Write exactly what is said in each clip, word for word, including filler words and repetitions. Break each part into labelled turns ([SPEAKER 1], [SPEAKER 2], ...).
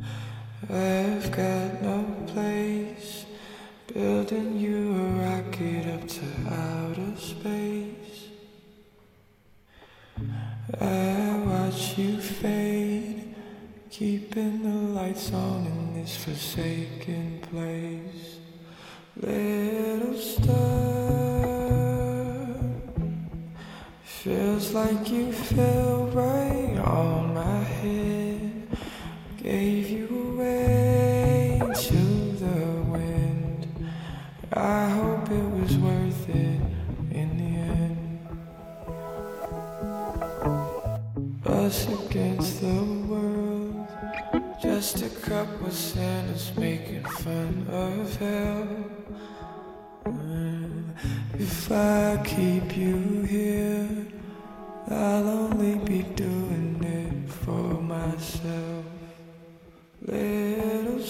[SPEAKER 1] I've got no place, building you a rocket up to outer space. I watch you fade, keeping the lights on in this forsaken place. Little star, feels like you fell right on my head. Gave you away to the wind. I hope it was worth it in the end. Us against the world, just a couple sinners making fun of hell. If I keep you here, I'll only be doing it for myself. Little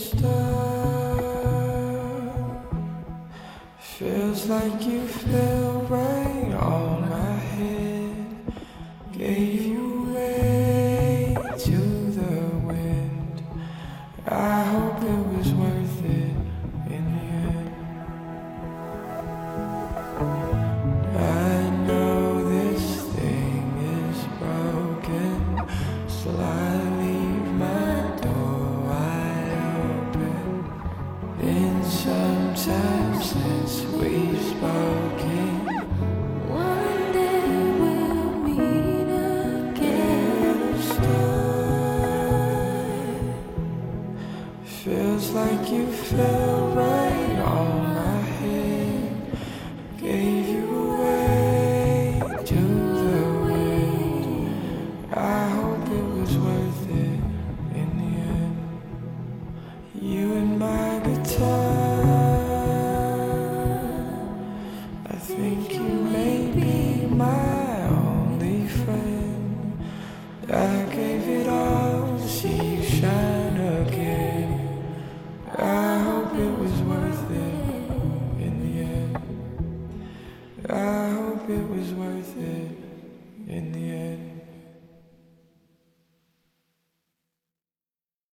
[SPEAKER 1] star, feels like you fell right on my head. Gave you away to the wind. I hope it was worth it in the end. I know this thing is broken, so I leave my door wide open. Been some time since we've spoken.
[SPEAKER 2] One day we'll meet again.
[SPEAKER 1] Feels like you fell right on my head. Gave you away to the wind. I hope it was worth it in the end. You and my guitar, I think you may be my only friend. I gave it all to see you shine again. I hope it was worth it in the end. I hope it was worth it in the end.